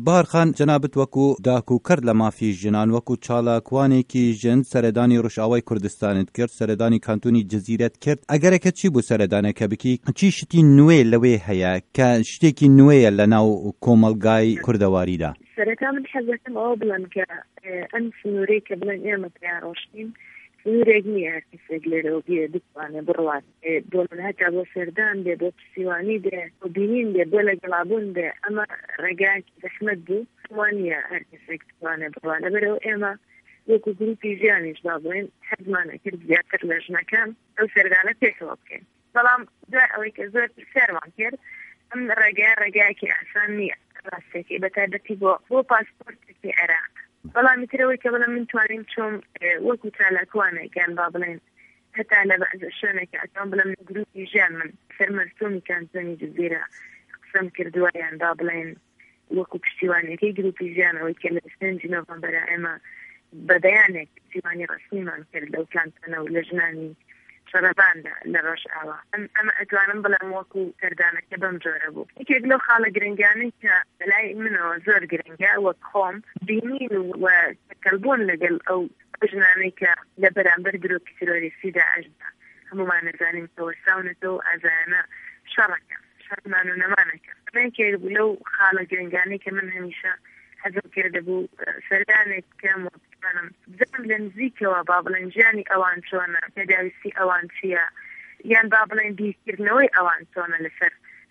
بارخان جنابت وەکو داکو کرد لە مافی ژنان وەکو چالاکوانێکی ژن سەردانی ڕۆژئاوای کوردستانت کرد سەردانی کانتونی جەزیرەت کرد ئەگەرەکە چی بوو سەردانەکە بکی چی شتی نوێ لەوێ هەیە کە شتێکی نوێیە لە ناو کۆمەلگای کوردەواریدا سەرەتا من حەزەکەم ئەوە بڵێم کە ئەم سنوورەی کە بڵێن ئێمە پێیان ڕۆشتین سنوورێک نییە هەر کەسێک لێرەوە بێ بتوانێ بڕوات بۆ من هەتا بۆ سەردان بێ بۆ پسیوانی بێ بۆ بینین بێ بۆ لەگەڵابوون بێ ئەمە ڕێگایەکی زەحمەت بوو وانە هەر کەسێک بتوانێ بڕوات لەبەرەوە ئێمە وەکو گروپی ژیانیش با بڵێن حەزمانە کرد زیاتر لە ژنەکان ئەو سەردانە پێشەوە بکەین بەڵام دوای ئەوەی کە زۆر پرسیارمان کرد ئەم ڕێگایەکی ئاسان نییە ڕاستێکی بەتایبەتی بۆ پاسپۆرتێکی عێراق بەڵامی ترەوەی کە بڵێم من توانیم چۆم وەکو چالاکوانێکیان با بڵێن هەتا لە بەعزە شوێنێکە ئەتوان بڵێم گروپی ژیان من سەرمەرسۆمی کانتۆنی جەزیرە قسەم کردووایان با بڵێن وەکو پشتیوانەکەی گروپی ژیانەوەی کە لە 5 نۆڤەمبەرە ئێمە بەدەیانێک پشتیوانی ڕەسمیمان کرد لەو کانتۆنە و لە ژنانی شەڕەباندا لە ڕۆژئاوا ئەمە ئەتوانم بڵێم وەکو سەردانەکە بەم جۆرە بوو یەکێک لەو خاڵە گرنگانەی کە بەلای منەوە زۆر گرنگە وەک خۆم بینین و تەکەلبوون لەگەڵ ئەو ژنانەی کە لە بەرامبەر گرۆپی ترۆریستی داعشدا هەمومان نەزانین کە وەرساونەتەوە ئازایانە شەڕەکە شەڕمان و نەمانەکە ئەمەیەکێک بوو لەو خاڵە گرنگانەی کە من هەمیشە حەزم کرده بوو سەردانێک کەم و بتوانم بزانم لە نزیکەوە با بڵێن ژیانی ئەوان چۆنە پێداویستی ئەوان چییە یان با بڵێن بیرکردنەوەی ئەوان چۆنە لەسەر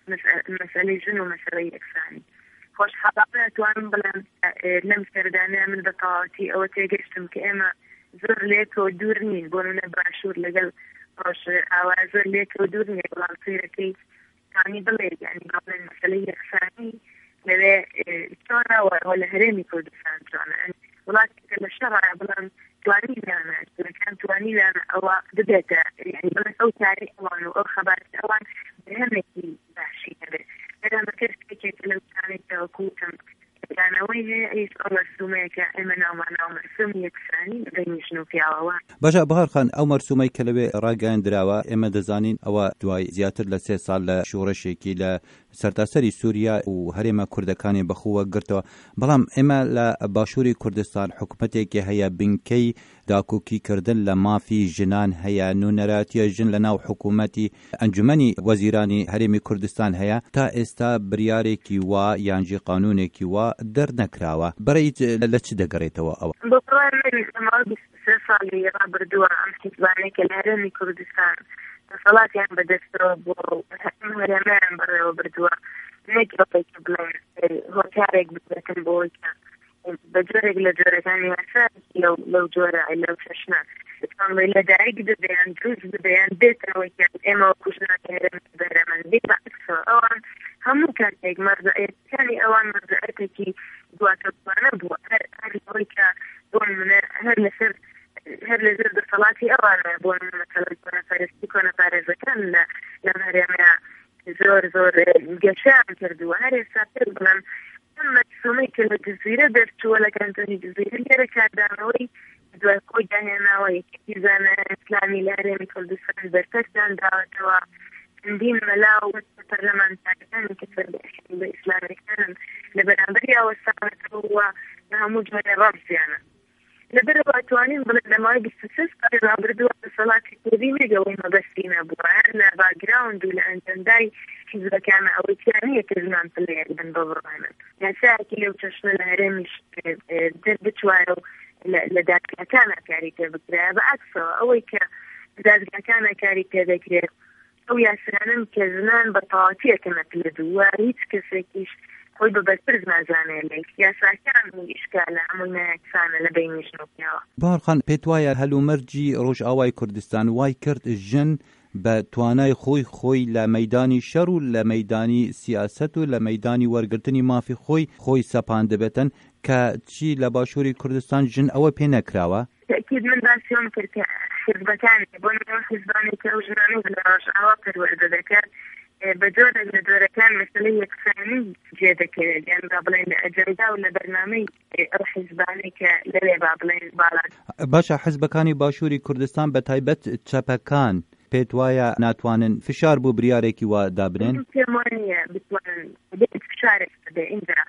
مەسەلەی ژن و مەسەلەی یەکسانی خۆشحاڵانە توانم بڵێم لەم سەردانەیە من بە تەواوەتی ئەوە تێگەشتم کە ئێمە زۆر لێکەوە دوور نین بۆ نمونە باشوور لەگەڵ ڕۆژئاوا زۆر لێکەوە دوور نیە بەڵام سیرەکەی تانی بڵێ یعنی با بڵێن مەسەلەی یەکسانی لەوێ چۆنەوە لە هەرێمی کوردستان چۆنە وڵاتێکە لە شەڕە بڵێن توانیدانە کان توانیدانە ئەوە دەبێتە یعنی بڵێن ئەو تاری ئەوان و ئەو خەبارەت ئەوان هەمێکی باشی هەبێت ئێرامە کەسێکێک لەو تانێکەوە کوتم دانەوەی هەیە ئەیش ئەو مەرسومەیەکە ئێمە ناوماناو مەرسوم یەکسانی بەبینی ژن و پیاوەوە باشە بەهارخان ئەو مەرسومەی کە لەوێ ڕاگەیاندراوە ئێمە دەزانین ئەوە دوای زیاتر لە 3 ساڵ لە شۆڕشێکی لە سەرتاسەری سووریا و هەرێمە کوردەکانی بەخووە گرتەوە بەڵام ئێمە لە باشووری کوردستان حکومەتێکی هەیە بنکەی داکۆکیکردن لە مافی ژنان هەیە نونەراتیە ژن لە ناو حکوومەتی ئەنجومەنی وەزیرانی هەرێمی کوردستان هەیە تا ئێستا بریارێکی وا یانجی قانونێکی وا دەرنەکراوە بەڕێیت لە چ دەگەڕێتەوە ئەوە ساڵی ڕابردووە ئەم حیزبانەی کە لە هەرێمی کوردستان دەسەڵاتیان بەدەستەوە بۆ هەرێمیان بەڕێوە بردووە نێکێکە بڵێن هۆکارێک بێتن بۆی کە بە جۆرێک لە جۆرەکانی یاساکی لەو جۆرە لەو چەشنە بتوانڵێ لە دایک ببیان دروست ببیان بێتەوەی کە ئێمە کوژناکە هەرێمی بەرەمەندی بەعکسەوە ئەوان هەموو کاتێک مەرجعەتەکانی ئەوان مەرجعەتێکی دواتەوانە بووە هەر ئەوەی کە بۆ نمونە هەر لە زۆر دەسەڵاتی ئەوانە بۆ نمونە کۆنەپارێزتی کۆنەپارێزەکان لەم هەرێمەیە زۆر گەشیان کردووە هەر ئێستا پێ بڵێم ئەم مەرسومەی کە لە جزیرە دەرچووە لە کانتۆنی جزیرە لێرە کاردانەوەی دوای خۆی داهێناوە یەکێتی زانایان ئیسلامی لە هەرێمی کوردستان بەرپرسیان داوەتەوە چەندین مەلاو پەرلەمانتاریەکانی کە فەربەشی بە ئیسلامیەکانن لە بەرامبەری ئەوەستانەوە لە هەموو جۆرە ڕەمزیانە لەبەرەوە توانین بڵێن لە ماوەی 23 ساڵی ڕابردووە دەسەڵاتی کوردی نەگەوەی مەبەستی نەبووە هەر لە باگراوند و لە ئەنجەندای حیزبەکانە ئەوەی تیانەیە کە ژنان پلەیەک بن بە بڕێنن یاسایەکی لەو چەشنە لە هەرێمیش دەربچوایە و لە دادگاکانە کاری پێ بکرایە بەعکسەوە ئەوەی کە دادگاکانە کاری پێ دەکرێت ئەو یاسرانن کە ژنان بە تەواوەتیەکەنە پلەدووە هیچ کەسێکیش خۆی بەبەرپرس نازانێت لێک یاساکان و ئیشکالە هەموو نایەکسانە لە بینی ژن و پیاوە بەهارخان پێت وایە هەلومەرجی ڕۆژئاوای کوردستان وای کرد ژن بە توانای خۆی لە مەیدانی شەڕ و لە مەیدانی سیاست و لە مەیدانی وەرگرتنی مافی خۆی سەپان دەبێتن کە چی لە باشووری کوردستان ژن ئەوە پێ نەکراوە تەکید من باسیۆم کرد کە حیزبەکانی بۆ نمونە حیزبانی کە ئەو ژنانەی لە ڕۆژئاوا پەروەردە دەکات بە جۆرێک لە جۆرەکان مەسەلەی یەکسانی جێ دەکەوێت یان با بڵێن لە ئەجەندا و لە بەرنامەی ئەو حیزبانەی کە لەوێ با بڵێن باڵات باشە حیزبەکانی باشووری کوردستان بە تایبەت چەپەکان پێت وایە ناتوانن فشار بۆ بریارێکی وا دابنێن پێم وایە بتوانن فشارێک بدە اینجا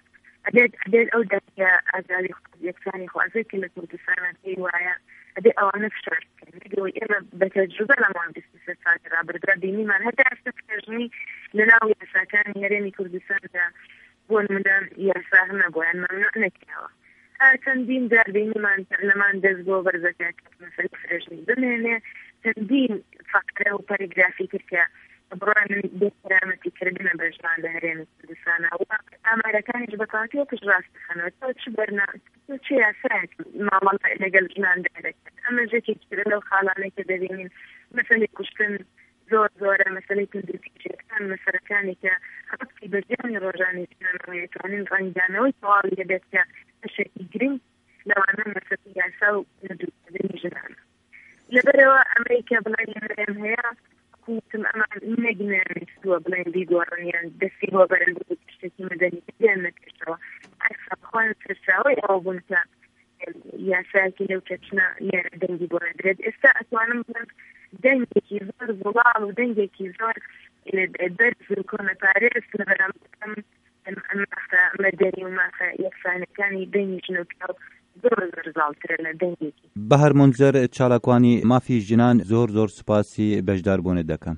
ئەدێت ئەو دەکە ئازادی یەکسانی خوازێکی لە کوردستانە پێی وایە ئەدێ ئەوانە فشارکردنەوەی ئێمە بە تەجروبە لەماوەی 23 ساڵی ڕابردووە بینیمان هەتا ئێستا فێژنی لەناو یاساکانی هەرێمی کوردستاندا بۆ نمونە یاسا نەبوویان مەمنوع نەکراوە چەندین جار بینیمان پەرلەمان دەست بۆ بەرزەکە مەسەلەی فرێژنی بمێنێ چەندین فەقرە و پەرێگرافی کرد کە بڕای من بێکرامەتی کردنە بەژمان لە هەرێمی کوردستانەوە ئامارەکانیش بەکاتی وەکش ڕاست دەخەنەوە تۆ چ تۆ چه یاسایەک ماڵەڵە لەگەڵ ژناندا دەکرێت ئەمە ژێکێکی لەو خاڵانەی کە دەبینین مەسەلەی کوشتن زۆرە مەسەلەی تندروستیەکان مەسەرەکانی کە ڕەبتی بە ژیانی ڕۆژانی ژنانەوە دەتوانین ڕەنگدانەوەی تەواوی هەبێت کە بەشێکی گرنگ لەوانە مەسەلەی یاسا و دروستکردنی ژنانە لەبەرەوە ئەمریکا بڵێن هەرێم هەیە حکومەتم ئەمان نەگنێنیستووە بڵێن بیگۆڕنیان دەستی بۆ بەرەل بۆ شتێکی مەدەنی دیان نەکردەوە ئەخوان سەرچاوی ئەو بوون کە یاسایەکی لەو چەچنە لێرە دەنگی بۆ نەدرێت ئێستا ئەتوانم بڵێن دەنگێکی زۆر وڵاڵ و دەنگێکی زۆر بەرز و کۆمەپارێز لە بەرامبەر مەدەنی و مافە یەکسانەکانی دەنگی ژنۆکە زۆر زاڵترە لە دەنگێکی بەهەر منزەر چالاکوانی مافی ژنان زۆر سوپاسی بەشداربوونت دەکەم.